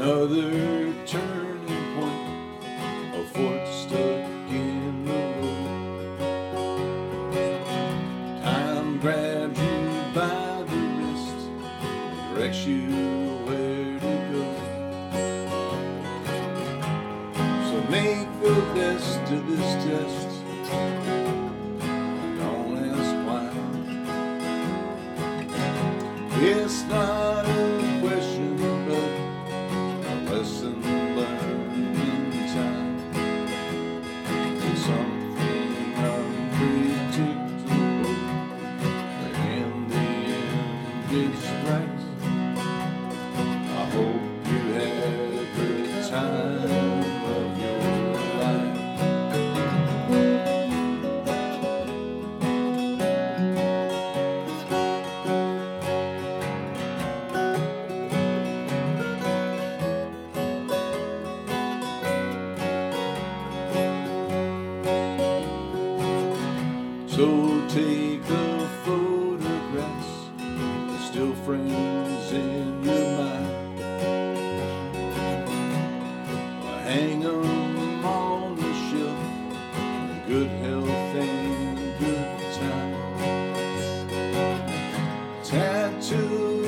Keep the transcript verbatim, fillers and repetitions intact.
Another turning point, a fork stuck in the road. Time grabs you by the wrist and directs you where to go. So make the best of this test. Don't ask why. It's not a question, but a lesson learned in time. It's something unpredictable, but in the end it's right. I hope you had the time of your life. So take the photographs, the still frames in your mind. Hang them on the shelf, good health and good time. Tattoo